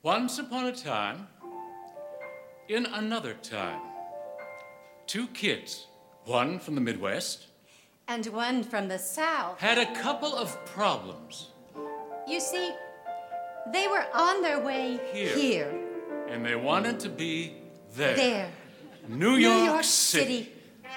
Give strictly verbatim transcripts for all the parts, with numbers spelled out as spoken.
Once upon a time, in another time, two kids, one from the Midwest and one from the South, had a couple of problems. You see, they were on their way Here. here. And they wanted to be there. There. New York, New York City. City.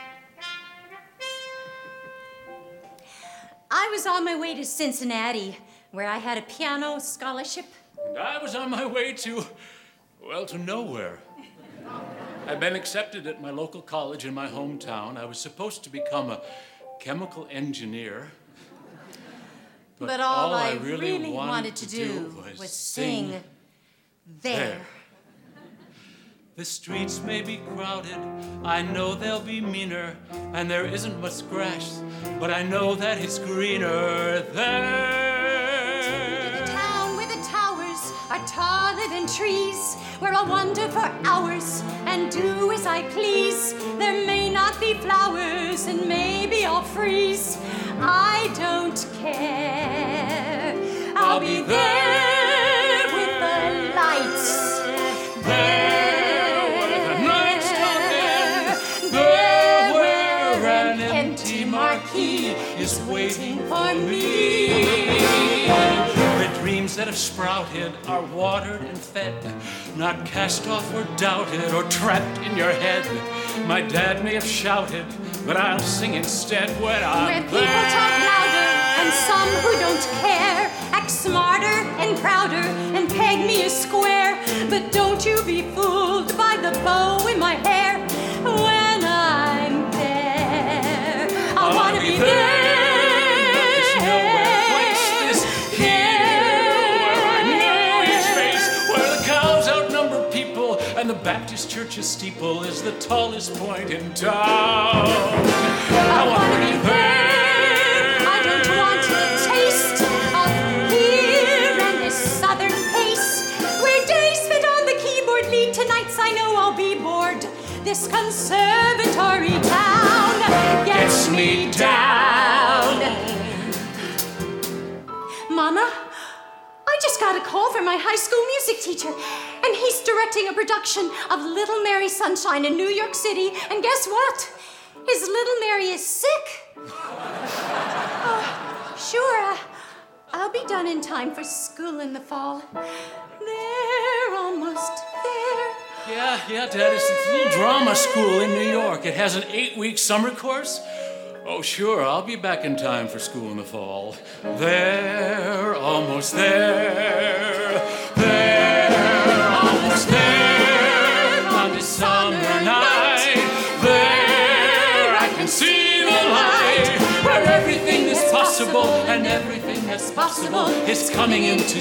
I was on my way to Cincinnati, where I had a piano scholarship. And I was on my way to, well, to nowhere. I'd been accepted at my local college in my hometown. I was supposed to become a chemical engineer. But, But all, all I, I really, really wanted, wanted to do was, was sing sing there. there. The streets may be crowded, I know they'll be meaner, and there isn't much grass, but I know that it's greener there. The town where the towers are taller than trees, where I'll wander for hours and do as I please. There may not be flowers and maybe I'll freeze. I don't care. I'll, I'll be be there with the lights. There. Marquee is waiting for me. The dreams that have sprouted are watered and fed, not cast off or doubted or trapped in your head. My dad may have shouted, but I'll sing instead when I'm Where people there. talk louder and some who don't care act smarter and prouder and peg me a square. But don't you be fooled by the bow in my hair. When I'm there, I wanna be there. There's nowhere place this here where I know each face, where the cows outnumber people and the Baptist church's steeple is the tallest point in town. I wanna be there. I don't want a taste of here and this southern pace, where days spent on the keyboard lead to nights I know I'll be bored. This conservatory town gets me down. Mama, I just got a call from my high school music teacher, and he's directing a production of Little Mary Sunshine in New York City, and guess what? His little Mary is sick. Oh, sure, uh, I'll be done in time for school in the fall. They're almost there. Yeah, yeah, Dad, it's a little drama school in New York. It has an eight-week summer course. Oh, sure, I'll be back in time for school in the fall. They're almost there. They're almost there on this summer night. There I can see the light, where everything is possible and everything that's possible is coming into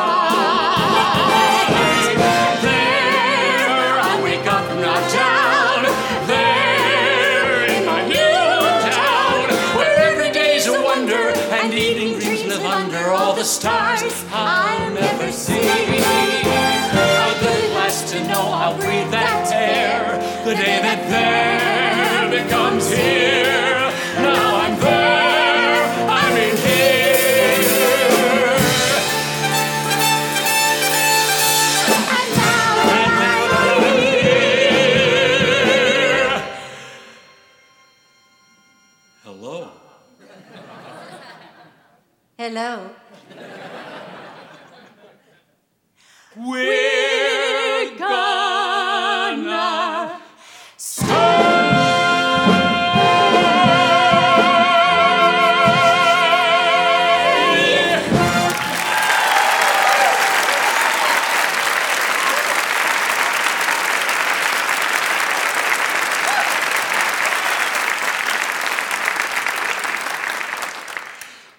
sight. There I wake up, not down. There in my new town, where every day's a wonder and eating dreams live under all the stars I'll never see. How good it lasts to know I'll breathe that air the day that there becomes here. Now I'm there, I'm in here. Hello. Hello.